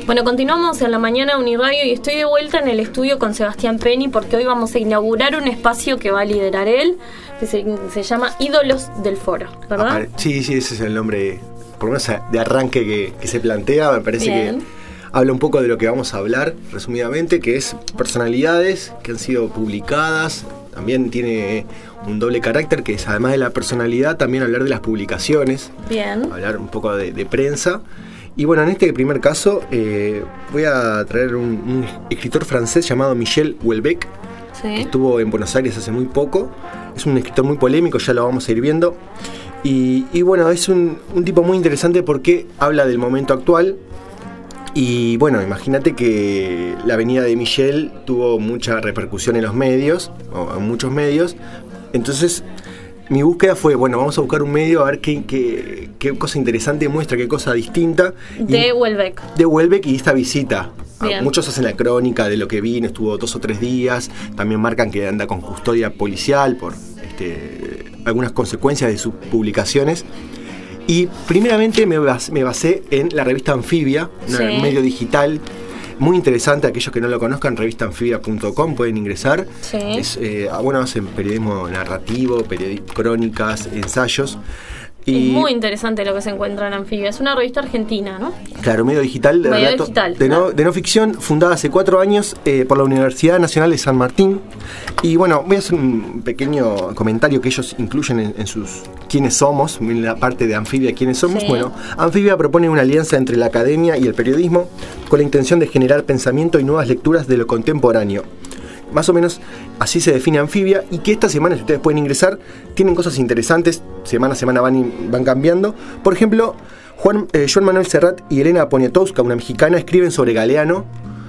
Bueno, continuamos en la mañana Uniradio y estoy de vuelta en el estudio con Sebastián Penny porque hoy vamos a inaugurar un espacio que va a liderar él, que se llama Ídolos del Foro, ¿verdad? Sí, ese es el nombre, por lo menos de arranque que se plantea. Me parece Bien. que habla un poco de lo que vamos a hablar, resumidamente, que es personalidades que han sido publicadas. También tiene un doble carácter, que es, además de la personalidad, también hablar de las publicaciones. Bien. Hablar un poco de prensa. Y bueno, en este primer caso voy a traer un escritor francés llamado Michel Houellebecq, que estuvo en Buenos Aires hace muy poco. Es un escritor muy polémico, ya lo vamos a ir viendo. Y bueno, es un tipo muy interesante porque habla del momento actual. Y bueno, imagínate que la venida de Michel tuvo mucha repercusión en los medios, o en muchos medios. Entonces, mi búsqueda fue, bueno, vamos a buscar un medio a ver qué cosa interesante muestra, qué cosa distinta. De Houellebecq. De Houellebecq y esta visita. Bien. Muchos hacen la crónica de lo que vino, estuvo 2 o 3 días. También marcan que anda con custodia policial por algunas consecuencias de sus publicaciones. Y primeramente me basé en la revista Anfibia, un medio digital muy interesante. Aquellos que no lo conozcan, revistaanfibia.com, pueden ingresar. Sí. Hacen periodismo narrativo, crónicas, ensayos. Es muy interesante lo que se encuentra en Anfibia. Es una revista argentina, ¿no? Claro, medio digital, de no ficción, fundada hace 4 años por la Universidad Nacional de San Martín. Y bueno, voy a hacer un pequeño comentario que ellos incluyen en sus quiénes somos, en la parte de Anfibia, quiénes somos. Sí. Bueno, Anfibia propone una alianza entre la academia y el periodismo con la intención de generar pensamiento y nuevas lecturas de lo contemporáneo. Más o menos así se define Anfibia, y que esta semana, si ustedes pueden ingresar, tienen cosas interesantes, semana a semana van cambiando. Por ejemplo, Joan Manuel Serrat y Elena Poniatowska, una mexicana, escriben sobre Galeano.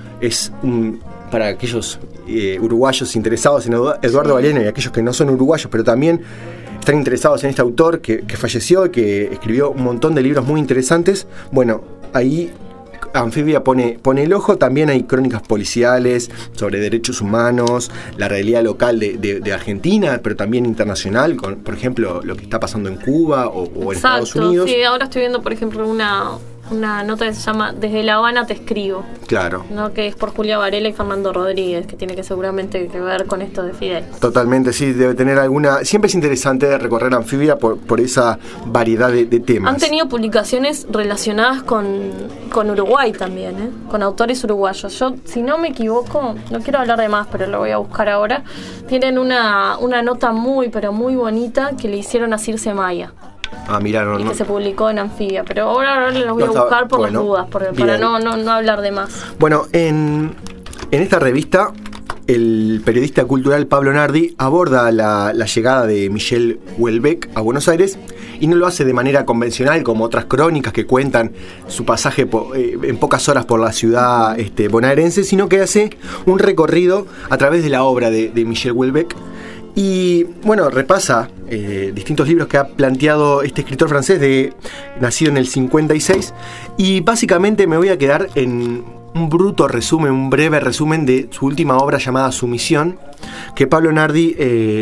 Para aquellos uruguayos interesados en Eduardo Galeano, y aquellos que no son uruguayos, pero también están interesados en este autor que falleció, que escribió un montón de libros muy interesantes. Bueno, ahí Anfibia pone el ojo. También hay crónicas policiales sobre derechos humanos, la realidad local de Argentina, pero también internacional, con, por ejemplo, lo que está pasando en Cuba o en Estados Unidos. Sí, ahora estoy viendo, por ejemplo, una nota que se llama Desde La Habana te escribo. Claro. ¿No? Que es por Julia Varela y Fernando Rodríguez, que tiene que seguramente que ver con esto de Fidel. Totalmente, sí, debe tener alguna. Siempre es interesante recorrer Anfibia por esa variedad de temas. Han tenido publicaciones relacionadas con Uruguay también, con autores uruguayos. Yo, si no me equivoco, no quiero hablar de más, pero lo voy a buscar ahora. Tienen una nota muy, pero muy bonita que le hicieron a Circe Maya. Mirá, y que se publicó en Anfibia, pero ahora lo voy a buscar por las dudas, para no hablar de más. Bueno, en esta revista, el periodista cultural Pablo Nardi aborda la llegada de Michel Houellebecq a Buenos Aires, y no lo hace de manera convencional como otras crónicas que cuentan su pasaje en pocas horas por la ciudad bonaerense, sino que hace un recorrido a través de la obra de Michel Houellebecq. Y bueno, repasa distintos libros que ha planteado este escritor francés, nacido en el 56, y básicamente me voy a quedar en un breve resumen de su última obra llamada Sumisión, que Pablo Nardi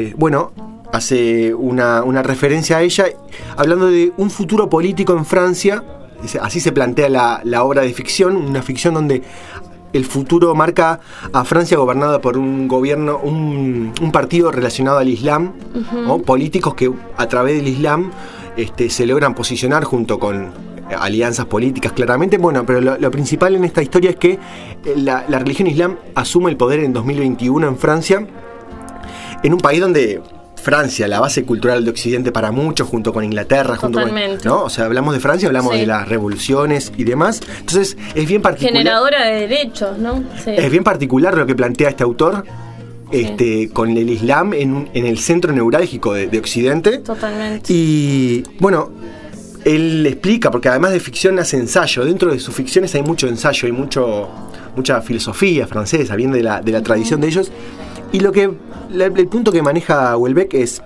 hace una referencia a ella, hablando de un futuro político en Francia. Así se plantea la obra de ficción, una ficción donde el futuro marca a Francia gobernada por un gobierno, un partido relacionado al Islam, ¿no? Políticos que a través del Islam se logran posicionar junto con alianzas políticas, claramente. Bueno, pero lo principal en esta historia es que la religión islam asume el poder en 2021 en Francia, en un país donde Francia, la base cultural de Occidente para muchos, junto con Inglaterra, ¿no? O sea, hablamos de Francia, hablamos de las revoluciones y demás. Entonces, es bien particular. Generadora de derechos, ¿no? Sí. Es bien particular lo que plantea este autor, con el Islam en el centro neurálgico de Occidente. Totalmente. Y bueno, él explica, porque además de ficción hace ensayo. Dentro de sus ficciones hay mucho ensayo, hay mucha filosofía francesa, bien de la tradición de ellos. Y el punto que maneja Houellebecq es,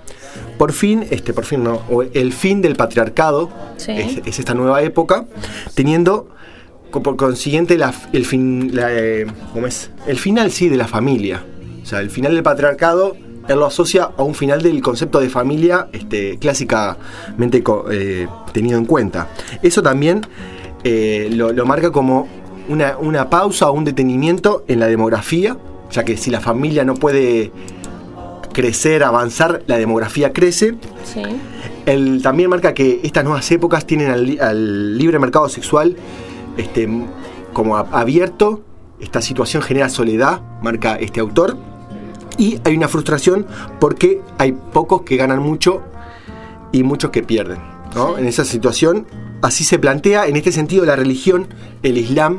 el fin del patriarcado, es esta nueva época, teniendo por consiguiente el final de la familia. O sea, el final del patriarcado, él lo asocia a un final del concepto de familia clásicamente tenido en cuenta. Eso también lo marca como una pausa o un detenimiento en la demografía, ya que si la familia no puede crecer, avanzar, la demografía crece. Sí. Él también marca que estas nuevas épocas tienen al libre mercado sexual como abierto. Esta situación genera soledad, marca este autor, y hay una frustración porque hay pocos que ganan mucho y muchos que pierden, ¿no? Sí. En esa situación, así se plantea. En este sentido, la religión, el Islam,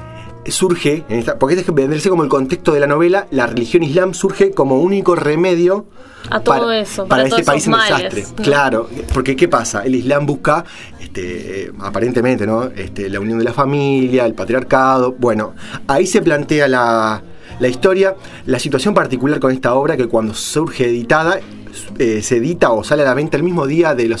surge, porque este vendrse como el contexto de la novela, la religión islam surge como único remedio a todo eso, para este país en males, desastre. ¿no? Claro, porque ¿qué pasa? El Islam busca, aparentemente, ¿no? La unión de la familia, el patriarcado. Bueno, ahí se plantea la historia, la situación particular con esta obra, que cuando surge editada, se edita o sale a la venta el mismo día del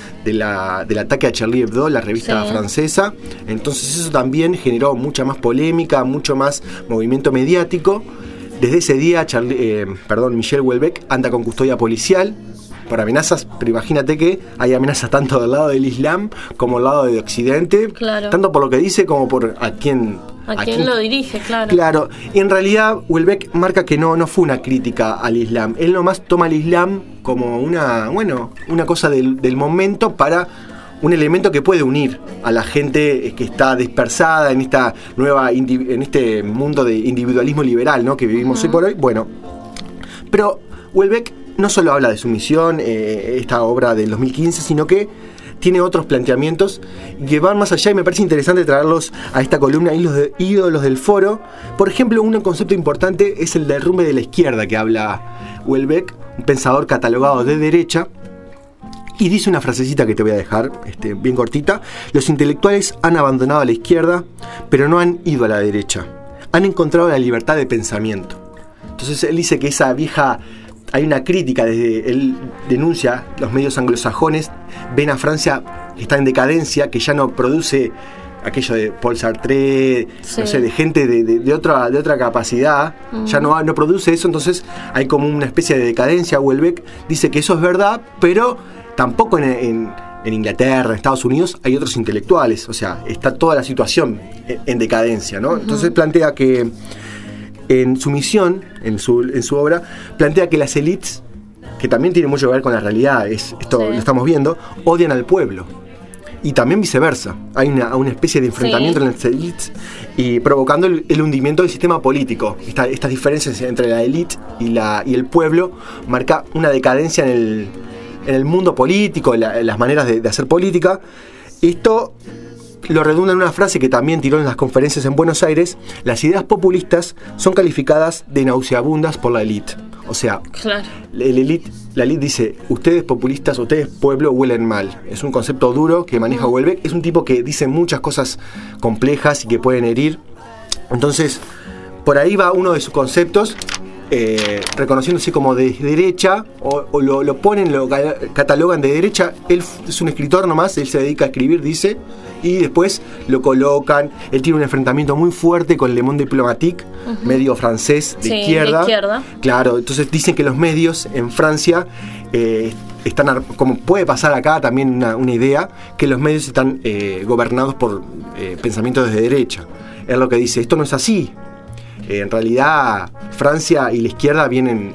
ataque a Charlie Hebdo, la revista francesa. Entonces eso también generó mucha más polémica, mucho más movimiento mediático. Desde ese día, Michel Houellebecq anda con custodia policial por amenazas, pero imagínate que hay amenazas tanto del lado del Islam como del lado de Occidente, claro. Tanto por lo que dice como por a quién lo dirige, claro. Claro, y en realidad Houellebecq marca que no fue una crítica al Islam. Él nomás toma al Islam como una cosa del momento, para un elemento que puede unir a la gente que está dispersada en esta en este mundo de individualismo liberal, ¿no? Que vivimos hoy por hoy. Bueno, pero Houellebecq no solo habla de su misión, esta obra del 2015, sino que tiene otros planteamientos que van más allá, y me parece interesante traerlos a esta columna, ídolos del foro. Por ejemplo, un concepto importante es el derrumbe de la izquierda, que habla Houellebecq, un pensador catalogado de derecha, y dice una frasecita que te voy a dejar, bien cortita: los intelectuales han abandonado a la izquierda, pero no han ido a la derecha. Han encontrado la libertad de pensamiento. Entonces él dice que hay una crítica, él denuncia los medios anglosajones, ven a Francia que está en decadencia, que ya no produce aquello de Paul Sartre, no sé, de gente de otra capacidad, ya no produce eso. Entonces hay como una especie de decadencia. Houellebecq dice que eso es verdad, pero tampoco en Inglaterra, en Estados Unidos, hay otros intelectuales. O sea, está toda la situación en decadencia, ¿no? Entonces plantea que en su misión, en su obra, plantea que las élites, que también tiene mucho que ver con la realidad, esto lo estamos viendo, odian al pueblo. Y también viceversa. Hay una especie de enfrentamiento en las élites, y provocando el hundimiento del sistema político. Estas diferencias entre la élite y el pueblo marca una decadencia en el mundo político, las maneras de hacer política. Esto lo redunda en una frase que también tiró en las conferencias en Buenos Aires: las ideas populistas son calificadas de nauseabundas por la élite. O sea, claro. la élite dice: ustedes populistas, ustedes pueblo, huelen mal. Es un concepto duro que maneja Houellebecq. Es un tipo que dice muchas cosas complejas y que pueden herir. Entonces, por ahí va uno de sus conceptos, reconociéndose como de derecha, o lo ponen, lo catalogan de derecha. Él es un escritor nomás, él se dedica a escribir, dice, y después lo colocan. Él tiene un enfrentamiento muy fuerte con Le Monde Diplomatique, medio francés de izquierda. Claro, entonces dicen que los medios en Francia están, como puede pasar acá también una idea, que los medios están gobernados por pensamientos de derecha. Él lo que dice: esto no es así. En realidad, Francia y la izquierda vienen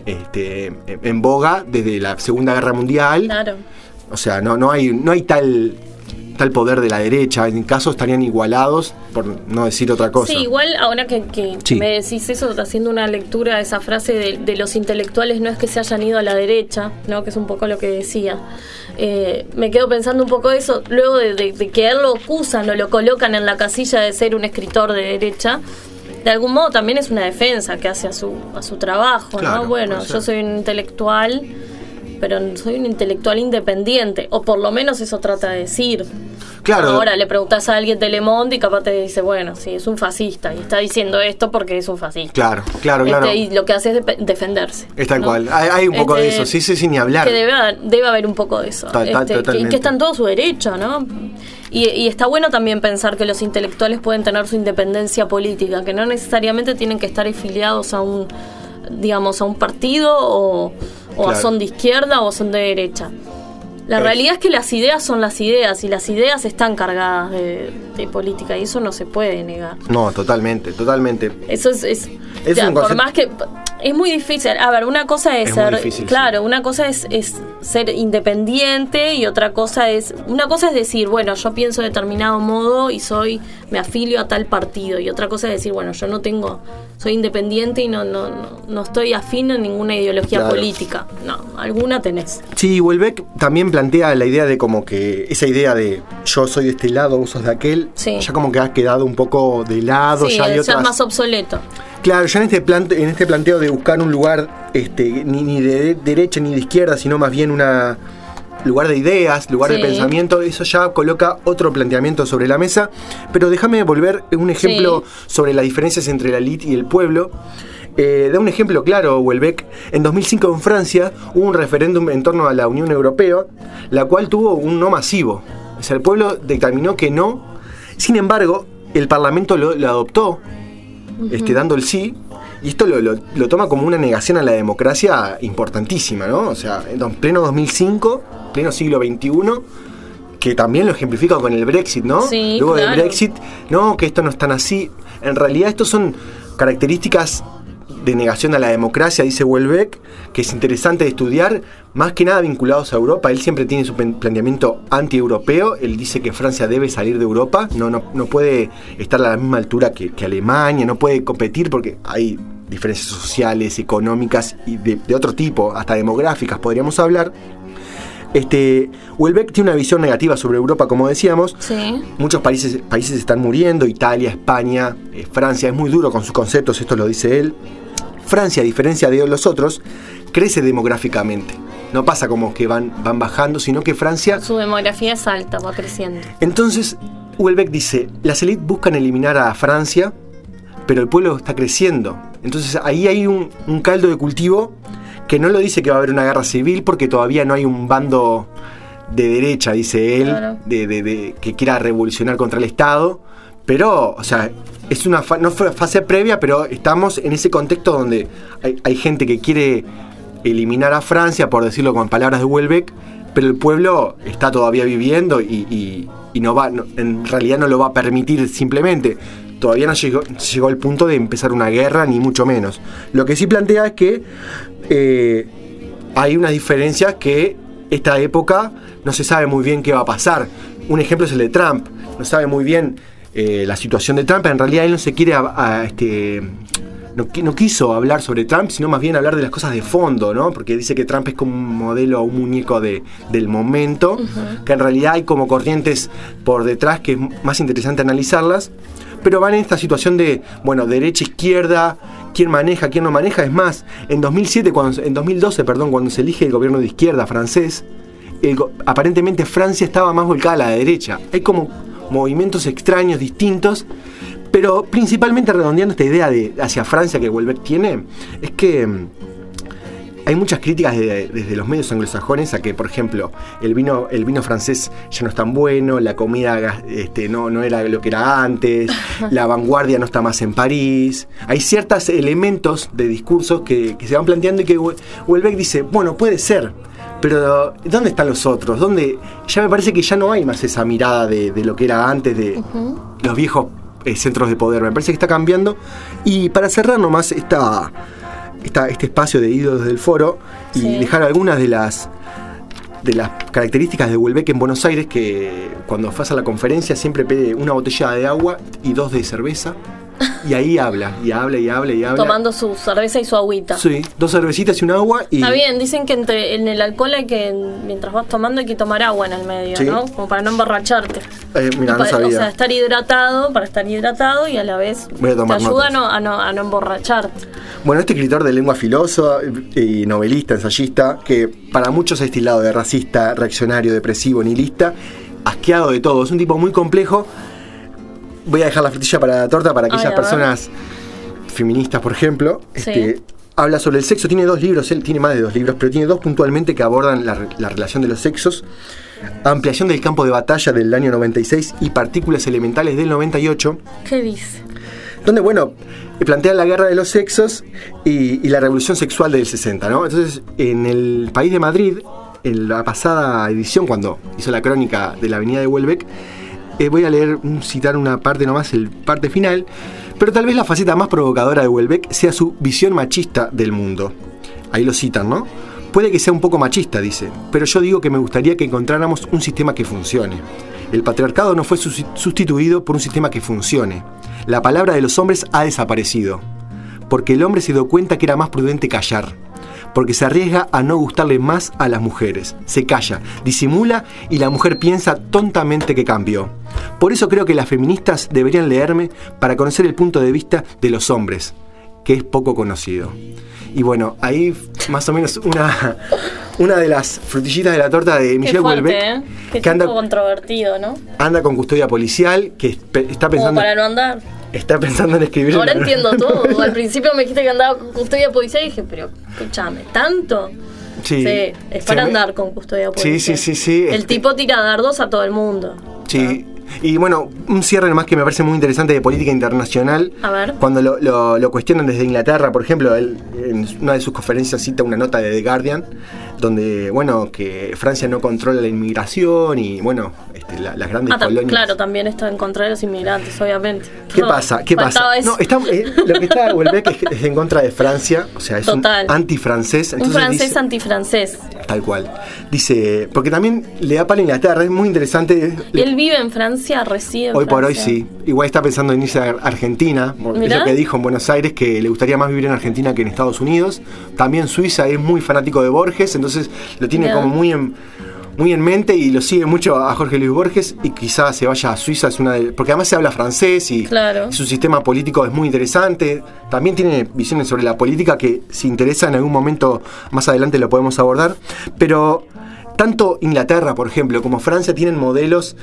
en boga desde la Segunda Guerra Mundial. Claro. O sea, no hay tal poder de la derecha. En caso estarían igualados, por no decir otra cosa. Sí, igual ahora que me decís eso, haciendo una lectura de esa frase de los intelectuales, no es que se hayan ido a la derecha, ¿no? Que es un poco lo que decía. Me quedo pensando un poco eso, luego de que él lo acusan o lo colocan en la casilla de ser un escritor de derecha. De algún modo también es una defensa que hace a su trabajo, claro, ¿no? Bueno, yo soy un intelectual, pero soy un intelectual independiente, o por lo menos eso trata de decir. Claro. Ahora le preguntás a alguien de Le Monde y capaz te dice: bueno, sí, es un fascista y está diciendo esto porque es un fascista. Claro. Y lo que hace es defenderse. Es tal cual. Hay un poco de eso, sí, ni hablar. Que debe haber un poco de eso. Que está en todo su derecho, ¿no? Y está bueno también pensar que los intelectuales pueden tener su independencia política, que no necesariamente tienen que estar afiliados a un partido o claro, son de izquierda o son de derecha. La realidad es que las ideas son las ideas y las ideas están cargadas de política y eso no se puede negar. No, totalmente. Eso es por más que es muy difícil. A ver, una cosa es ser, difícil, claro, sí. una cosa es ser independiente y otra cosa es decir, bueno, yo pienso de determinado modo y me afilio a tal partido, y otra cosa es decir, bueno, yo soy independiente y no estoy afín a ninguna ideología política. No, alguna tenés. Sí, Houellebecq también plantea la idea de como que esa idea de yo soy de este lado, vos sos de aquel, ya como que ha quedado un poco de lado. Sí, ya hay es más obsoleto. Claro, ya en este planteo de buscar un lugar ni de derecha ni de izquierda, sino más bien lugar de ideas, lugar de pensamiento, eso ya coloca otro planteamiento sobre la mesa. Pero déjame volver un ejemplo sobre las diferencias entre la élite y el pueblo. Da un ejemplo claro, Houellebecq. En 2005 en Francia hubo un referéndum en torno a la Unión Europea, la cual tuvo un no masivo. O sea, el pueblo determinó que no. Sin embargo, el Parlamento lo adoptó, dando el sí. Y esto lo toma como una negación a la democracia importantísima, ¿no? O sea, en pleno 2005, pleno siglo XXI, que también lo ejemplifica con el Brexit, ¿no? Sí, luego claro. del Brexit, no, que esto no es tan así. En realidad, estos son características de negación a la democracia, dice Houellebecq, que es interesante de estudiar, más que nada vinculados a Europa. Él siempre tiene su planteamiento anti-europeo. Él dice que Francia debe salir de Europa, no puede estar a la misma altura que Alemania, no puede competir porque hay diferencias sociales, económicas y de otro tipo, hasta demográficas podríamos hablar. Houellebecq tiene una visión negativa sobre Europa, como decíamos. Sí. Muchos países están muriendo, Italia, España, Francia, es muy duro con sus conceptos, esto lo dice él. Francia, a diferencia de los otros, crece demográficamente. No pasa como que van bajando, sino que Francia... Su demografía es alta, va creciendo. Entonces, Houellebecq dice, las élites buscan eliminar a Francia, pero el pueblo está creciendo. Entonces ahí hay un caldo de cultivo que no lo dice que va a haber una guerra civil, porque todavía no hay un bando de derecha, dice él, claro, de que quiera revolucionar contra el Estado. Pero, o sea, es no fue fase previa, pero estamos en ese contexto donde hay gente que quiere eliminar a Francia, por decirlo con palabras de Houellebecq, pero el pueblo está todavía viviendo y en realidad no lo va a permitir simplemente. Todavía no llegó al punto de empezar una guerra, ni mucho menos. Lo que sí plantea es que hay unas diferencias que esta época no se sabe muy bien qué va a pasar. Un ejemplo es el de Trump. No sabe muy bien la situación de Trump. En realidad él no se quiere no quiso hablar sobre Trump, sino más bien hablar de las cosas de fondo, ¿no? Porque dice que Trump es como un modelo, un muñeco del momento, que en realidad hay como corrientes por detrás que es más interesante analizarlas, pero van en esta situación de, bueno, derecha, izquierda, quién maneja, quién no maneja. Es más, en 2012, cuando se elige el gobierno de izquierda francés, aparentemente Francia estaba más volcada a la derecha. Hay como movimientos extraños, distintos, pero principalmente redondeando esta idea hacia Francia que Houellebecq tiene, es que hay muchas críticas desde los medios anglosajones a que, por ejemplo, el vino francés ya no es tan bueno, la comida no era lo que era antes, la vanguardia no está más en París. Hay ciertos elementos de discursos que se van planteando y que Houellebecq dice, bueno, puede ser, pero ¿dónde están los otros? ¿Dónde? Ya me parece que ya no hay más esa mirada de lo que era antes, de los viejos centros de poder. Me parece que está cambiando. Y para cerrar nomás este espacio de ídolos del foro y dejar algunas de las características de Houellebecq en Buenos Aires, que cuando fue a la conferencia siempre pide una botella de agua y 2 de cerveza. Y ahí habla. Tomando su cerveza y su agüita. Sí, 2 cervecitas y un agua. Y... Está bien, dicen que en el alcohol mientras vas tomando hay que tomar agua en el medio, ¿sí? ¿No? Como para no emborracharte. Mira, no sabía. O sea, para estar hidratado y a la vez te ayuda a no emborracharte. Bueno, este escritor de lengua filosa y novelista, ensayista, que para muchos es tildado de racista, reaccionario, depresivo, nihilista, asqueado de todo. Es un tipo muy complejo. Voy a dejar la frutilla para la torta para aquellas personas feministas, por ejemplo. Habla sobre el sexo, tiene 2 libros, él tiene más de 2 libros, pero tiene 2 puntualmente que abordan la relación de los sexos. Ampliación del campo de batalla del año 96 y partículas elementales del 98. ¿Qué dice? Donde, bueno, plantea la guerra de los sexos y la revolución sexual del 60, ¿no? Entonces, en el país de Madrid, en la pasada edición, cuando hizo la crónica de la avenida de Houellebecq, voy a citar una parte nomás, el parte final, pero tal vez la faceta más provocadora de Houellebecq sea su visión machista del mundo. Ahí lo citan, ¿no? Puede que sea un poco machista, dice, pero yo digo que me gustaría que encontráramos un sistema que funcione. El patriarcado no fue sustituido por un sistema que funcione. La palabra de los hombres ha desaparecido, porque el hombre se dio cuenta que era más prudente callar, porque se arriesga a no gustarle más a las mujeres. Se calla, disimula y la mujer piensa tontamente que cambió. Por eso creo que las feministas deberían leerme para conocer el punto de vista de los hombres, que es poco conocido. Y bueno, ahí más o menos una de las frutillitas de la torta de Michel Houellebecq. Que anda controvertido, ¿no? Anda con custodia policial, que está pensando... Como para no andar. Está pensando en escribir... Ahora entiendo todo. Al principio me dijiste que andaba con custodia policial y dije, pero escúchame, ¿tanto? Sí, es para andar con custodia policial. Sí. El tipo tira dardos a todo el mundo. Sí. Y bueno, un cierre más que me parece muy interesante de política internacional. A ver. Cuando lo cuestionan desde Inglaterra, por ejemplo, él en una de sus conferencias cita una nota de The Guardian, donde, bueno, que Francia no controla la inmigración y, bueno, las grandes colonias. Claro, también está en contra de los inmigrantes, obviamente. ¿Qué pasa? No, lo que está Houellebecq es en contra de Francia, o sea, es total. Un antifrancés. Un francés antifrancés. Tal cual. Dice, porque también le da palo a Inglaterra, es muy interesante. Él vive en Francia, reside en Hoy Francia. Por hoy sí. Igual está pensando en irse a Argentina. Es lo que dijo en Buenos Aires, que le gustaría más vivir en Argentina que en Estados Unidos. También Suiza es muy fanático de Borges, entonces lo tiene como muy en mente y lo sigue mucho a Jorge Luis Borges, y quizás se vaya a Suiza, porque además se habla francés y su sistema político es muy interesante. También tiene visiones sobre la política que, si interesa, en algún momento más adelante lo podemos abordar. Pero tanto Inglaterra, por ejemplo, como Francia tienen modelos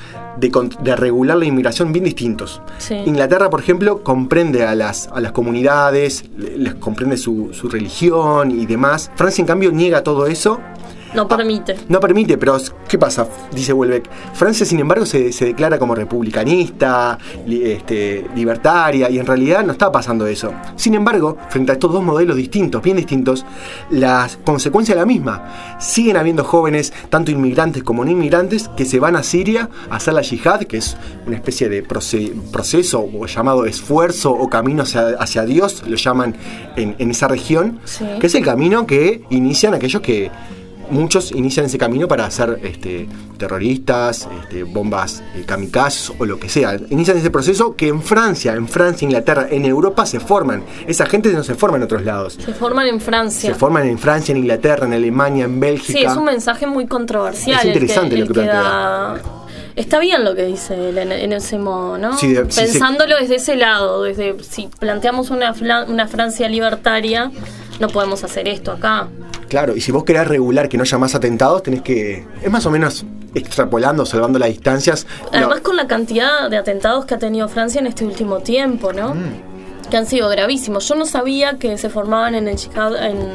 de regular la inmigración bien distintos. Sí. Inglaterra, por ejemplo, comprende a las comunidades, les comprende su religión y demás. Francia, en cambio, niega todo eso. No permite. No permite, pero ¿qué pasa? Dice Houellebecq. Francia, sin embargo, se declara como republicanista, libertaria, y en realidad no está pasando eso. Sin embargo, frente a estos dos modelos distintos, bien distintos, la consecuencia es la misma. Siguen habiendo jóvenes, tanto inmigrantes como no inmigrantes, que se van a Siria a hacer la yihad, que es una especie de proceso o llamado esfuerzo o camino hacia Dios, lo llaman en esa región, que es el camino que inician aquellos que... Muchos inician ese camino para ser terroristas, bombas kamikazes o lo que sea. Inician ese proceso que en Francia, Inglaterra, en Europa se forman. Esa gente no se forma en otros lados. Se forman en Francia. Se forman en Francia, en Inglaterra, en Alemania, en Bélgica. Sí, es un mensaje muy controversial. Es interesante lo que plantea. Está bien lo que dice él en ese modo, ¿no? Sí, pensándolo desde ese lado, desde si planteamos una Francia libertaria, no podemos hacer esto acá. Claro, y si vos querés regular que no haya más atentados, tenés que... Es más o menos extrapolando, salvando las distancias. Además, con la cantidad de atentados que ha tenido Francia en este último tiempo, ¿no? Que han sido gravísimos. Yo no sabía que se formaban en el Chicago...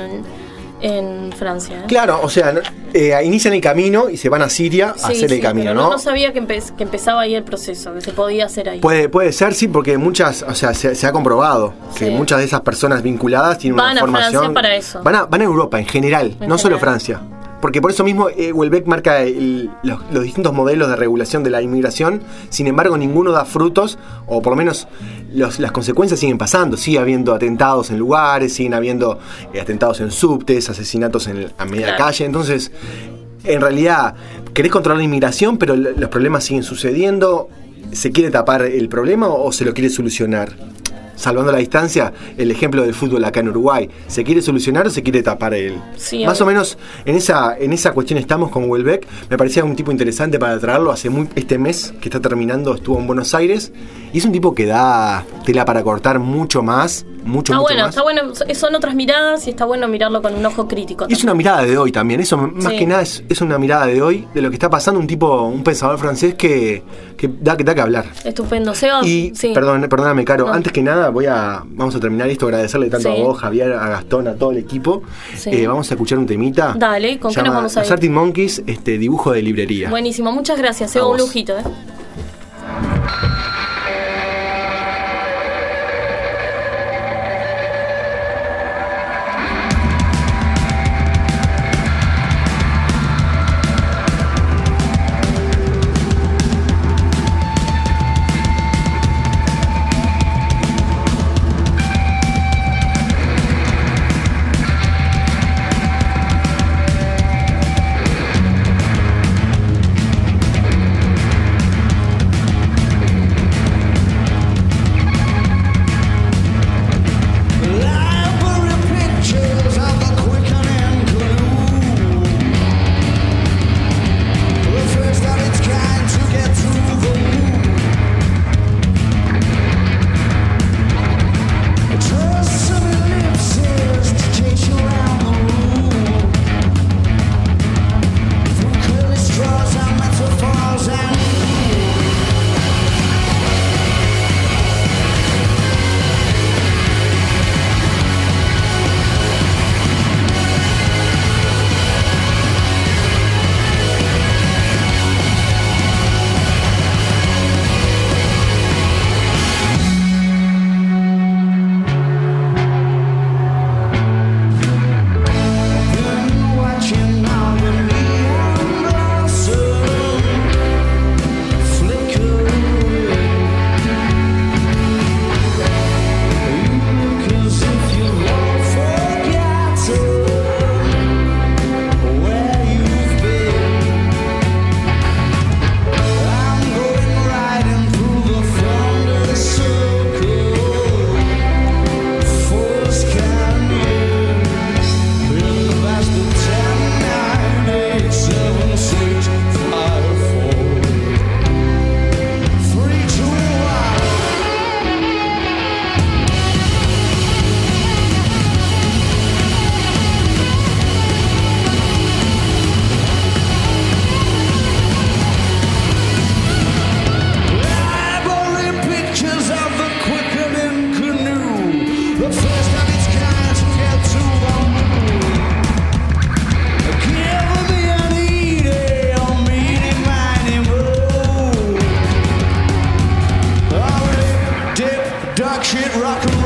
en Francia. Claro, o sea, inician el camino y se van a Siria a hacer el camino, pero ¿no? No sabía que empezaba ahí el proceso, que se podía hacer ahí. Puede ser, sí, porque muchas, o sea, se ha comprobado que muchas de esas personas vinculadas tienen una formación. Van a Francia para eso. Van a Europa en general, no solo Francia. Porque por eso mismo Houellebecq marca los distintos modelos de regulación de la inmigración. Sin embargo, ninguno da frutos, o por lo menos las consecuencias siguen pasando. Sigue habiendo atentados en lugares, siguen habiendo atentados en subtes, asesinatos a media calle. Entonces, en realidad, querés controlar la inmigración, pero los problemas siguen sucediendo. ¿Se quiere tapar el problema o se lo quiere solucionar? Salvando la distancia, el ejemplo del fútbol acá en Uruguay, ¿se quiere solucionar o se quiere tapar él? Sí, más o menos en esa cuestión estamos con Houellebecq. Me parecía un tipo interesante para traerlo. Este mes que está terminando estuvo en Buenos Aires y es un tipo que da tela para cortar mucho más. Está bueno, son otras miradas y está bueno mirarlo con un ojo crítico. Y es una mirada de hoy también, eso más que nada es una mirada de hoy, de lo que está pasando, un pensador francés que da que hablar. Estupendo, Seba. Y perdóname, Caro, antes que nada vamos a terminar esto, agradecerle tanto a vos, Javier, a Gastón, a todo el equipo. Vamos a escuchar un temita. Dale, ¿con qué nos vamos a ir? Los Arctic Monkeys, dibujo de librería. Buenísimo, muchas gracias, Seba, un lujito, shit rock and